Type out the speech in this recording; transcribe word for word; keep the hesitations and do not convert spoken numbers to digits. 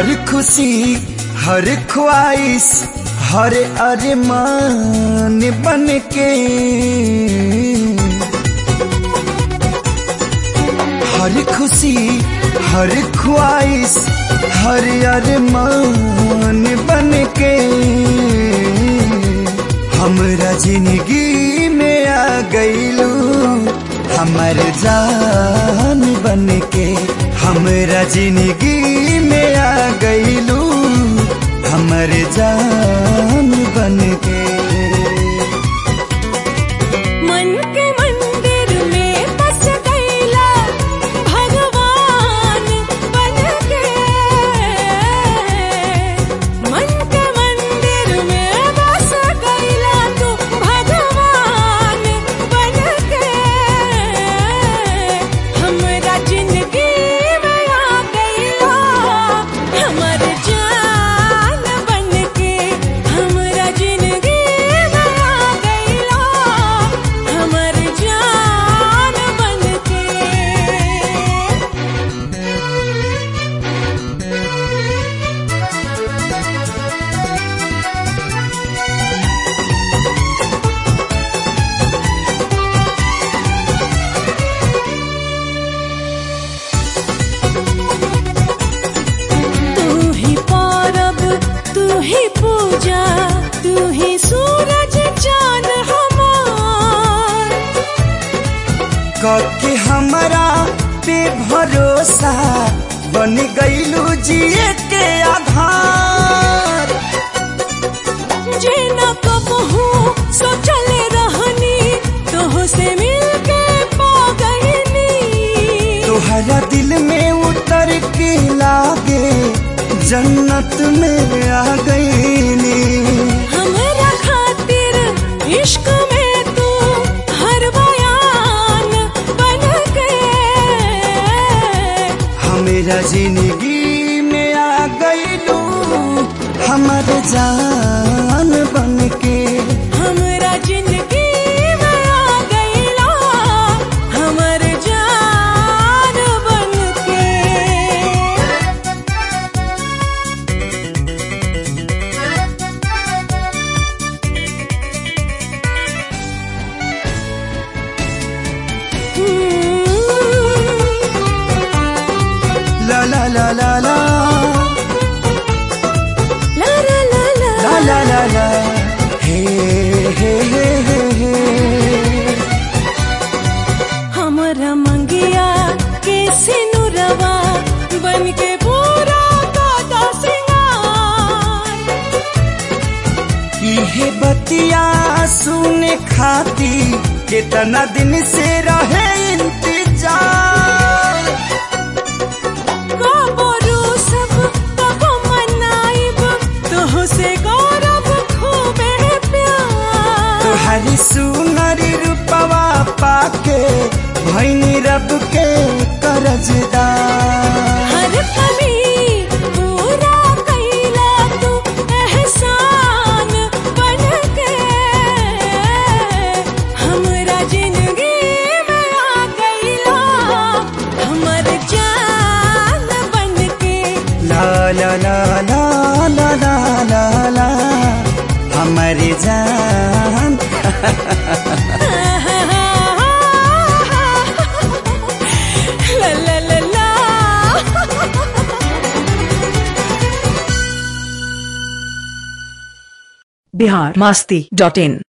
हर खुशी हर ख्वाहिश हर अरमान बन के, हर खुशी हर ख्वाहिश हर अरमान बन के हमरा जिंदगी में आ गईलू, हमर जान बन के हमरा जिंदगी में आ गईलू, हमर जान बन के। मन के मंदिर में बस गईला भगवान बन के, मन के मंदिर में बस गईला तू भगवान बन के, हमरा जिंदगी में आ गईला, हमर जान बन के, हमरा जिंदगी में आ गईला, हमर जान बन के। तू ही पौरब तू ही पूजा तू ही सूरज चांद हमार, कके हमरा पे भरोसा बन गईलू जिए के आधार। जे न कबहू सोचल रहनी तोह से मिलके पा गईनी, तोहरा दिल में उतर के लागे जन्नत में आ गईनी। हमरा खातिर इश्क में तू हर बयान बन के, हमरा जिंदगी में आ गईलू, हमर जान बन के हमरा जिंदगी में आ गईला, हमर जान बन के। ला ला ला ला ला ला ला ला ला ला ला ला हे हे हे हे हे। हमरा मंगिया के सिनुरवा बन के पूरा कादा सिंगार, इहे बतिया सुने खाती कितना दिन से रहे इंतजार। कबो रूसब कबो मनाइब तोह से गौरव खूबे प्यार, तोहरी सुनरी रूपवा पाके भैनी रब के करजदार। हर कमी पूरा कैला तू एहसान बन के, हमरा जिंदगी में आ गईला, हमर जान बन के। ला ला ला ला ला ला ला ला हमारी जान ला ला ला ला। बिहार मस्ती डॉट इन।